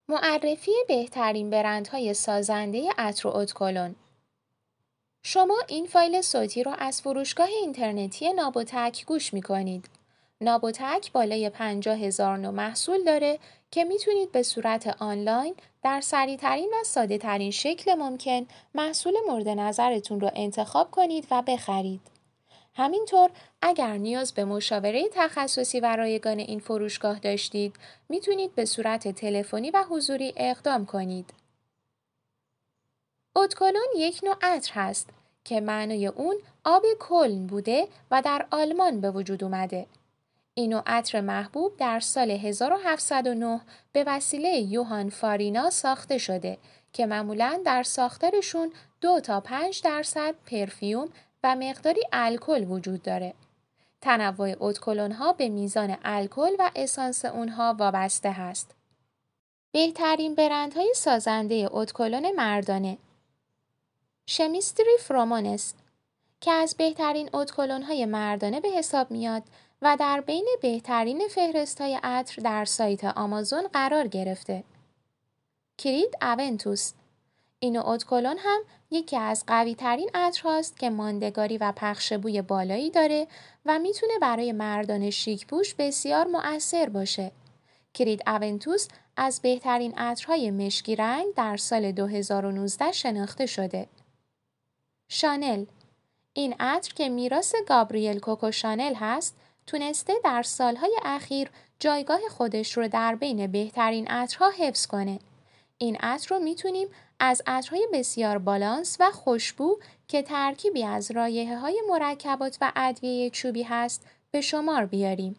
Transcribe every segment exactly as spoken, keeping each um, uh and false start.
معرفی بهترین برندهای سازنده عطر و ادکلن. شما این فایل صوتی رو از فروشگاه اینترنتی نابوتک گوش می‌کنید. نابوتک بالای پنجاه هزار نوع محصول داره که میتونید به صورت آنلاین در سریع‌ترین و ساده‌ترین شکل ممکن محصول مورد نظرتون رو انتخاب کنید و بخرید. همینطور اگر نیاز به مشاوره تخصصی و رایگان این فروشگاه داشتید، میتونید به صورت تلفنی و حضوری اقدام کنید. ادکلن یک نوع عطر هست که معنای اون آب کلن بوده و در آلمان به وجود اومده. این نوع عطر محبوب در سال هزار و هفتصد و نه به وسیله یوهان فارینا ساخته شده که معمولاً در ساختارشون دو تا پنج درصد پرفیوم و مقداری الکل وجود داره. تنوع ادکلن ها به میزان الکل و اسانس اونها وابسته هست. بهترین برندهای سازنده ادکلن مردانه: شمیستری فرومانس که از بهترین ادکلن های مردانه به حساب میاد و در بین بهترین فهرست‌های عطر در سایت آمازون قرار گرفته. کرید اونتوس. این ادکلن هم یکی از قوی ترین عطرهاست که ماندگاری و پخش بوی بالایی داره و میتونه برای مردان شیک پوش بسیار مؤثر باشه. کرید اونتوس از بهترین عطرهای مشکی رنگ در سال دو هزار و نوزده شناخته شده. شانل. این عطر که میراث گابریل کوکو شانل هست، تونسته در سالهای اخیر جایگاه خودش رو در بین بهترین عطرها حفظ کنه. این عطر رو میتونیم از عطرهای بسیار بالانس و خوشبو که ترکیبی از رایحه‌های مرکبات و ادویه چوبی هست به شمار بیاریم.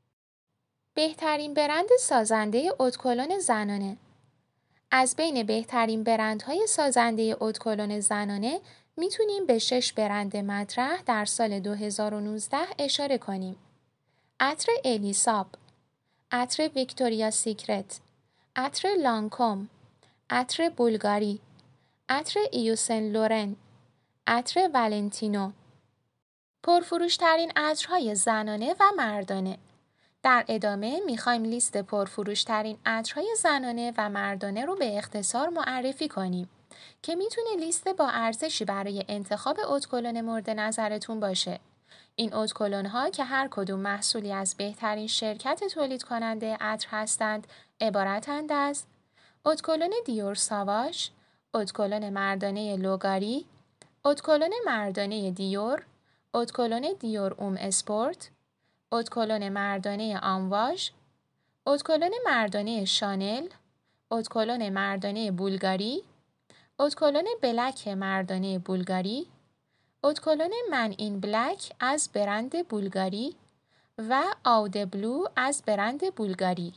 بهترین برند سازنده ادکلن زنانه. از بین بهترین برندهای سازنده ادکلن زنانه میتونیم به شش برند مطرح در سال دو هزار و نوزده اشاره کنیم. عطر الیساب، عطر ویکتوریا سیکرت، عطر لانکوم، عطر بولگاری، عطر ایوسن لورن، عطر ولنتینو. پرفروشترین عطرهای زنانه و مردانه. در ادامه میخوایم لیست پرفروشترین عطرهای زنانه و مردانه رو به اختصار معرفی کنیم که میتونه لیست با ارزشی برای انتخاب ادکلن مورد نظرتون باشه. این ادکلن ها که هر کدوم محصولی از بهترین شرکت تولید کننده عطر هستند عبارتند از ادکلن دیور ساواژ، ادکلن مردانه لوگاری، ادکلن مردانه دیور، ادکلن دیور اوم اسپورت، ادکلن مردانه آمواژ، ادکلن مردانه شانل، ادکلن مردانه بولگاری، ادکلن بلک مردانه بولگاری، ادکلن من این بلک از برند بولگاری و آود بلو از برند بولگاری.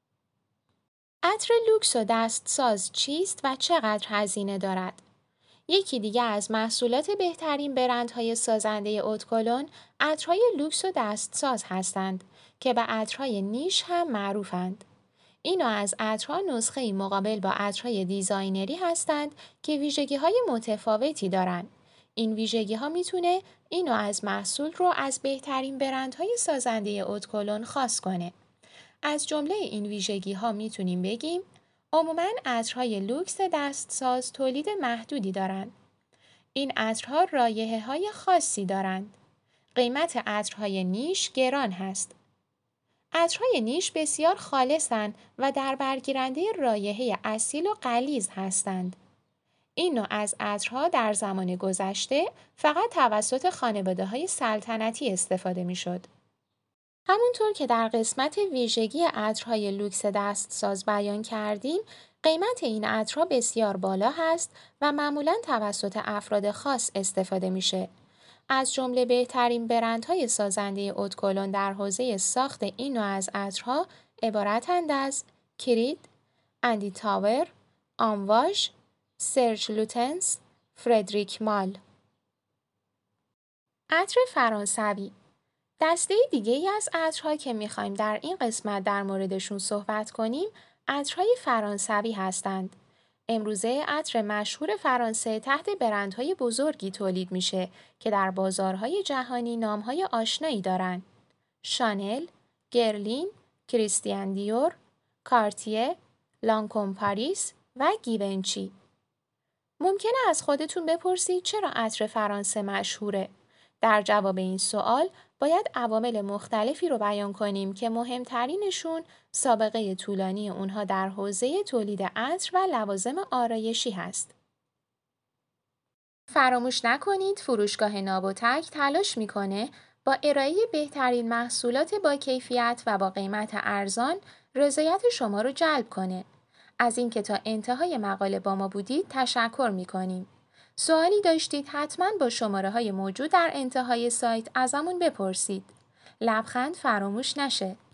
عطر لوکس و دستساز چیست و چقدر هزینه دارد؟ یکی دیگه از محصولات بهترین برندهای سازنده ادکلن عطرهای لوکس و دستساز هستند که به عطرهای نیش هم معروفند. این نوع از عطرها نسخه‌ای مقابل با عطرهای دیزاینری هستند که ویژگی‌های متفاوتی دارند. این ویژگی‌ها میتونه این نوع از محصول رو از بهترین برندهای سازنده ادکلن خاص کنه. از جمله این ویژگی‌ها میتونیم بگیم عموماً عطرهای لوکس دستساز تولید محدودی دارند. این عطرها رایحه‌های خاصی دارند. قیمت عطرهای نیش گران هست. عطرهای نیش بسیار خالصند و در برگیرنده رایحه اصیل و غلیظ هستند. این نوع از عطرها در زمان گذشته فقط توسط خانواده‌های سلطنتی استفاده می‌شد. همونطور که در قسمت ویژگی عطرهای لوکس دستساز بیان کردیم، قیمت این عطرها بسیار بالا هست و معمولاً توسط افراد خاص استفاده میشه. از جمله بهترین برندهای سازنده ادکلن در حوزه ساخت این نوع از عطرها عبارتند از کرید، اندی تاور، آمواژ، سرج لوتنس، فردریک مال. عطر فرانسوی. دسته دیگه ای از عطرها که میخوایم در این قسمت در موردشون صحبت کنیم، عطرهای فرانسوی هستند. امروزه عطر مشهور فرانسه تحت برندهای بزرگی تولید میشه که در بازارهای جهانی نامهای آشنایی دارند. شانل، گرلین، کریستیان دیور، کارتیه، لانکوم پاریس و گیونچی. ممکنه از خودتون بپرسید چرا عطر فرانسه مشهوره؟ در جواب این سوال باید عوامل مختلفی رو بیان کنیم که مهمترینشون سابقه طولانی اونها در حوزه تولید عطر و لوازم آرایشی هست. فراموش نکنید فروشگاه نابوتک تلاش میکنه با ارائه بهترین محصولات با کیفیت و با قیمت ارزان رضایت شما رو جلب کنه. از اینکه تا انتهای مقاله با ما بودید تشکر میکنیم. سوالی داشتید حتما با شماره های موجود در انتهای سایت ازمون بپرسید. لبخند فراموش نشه.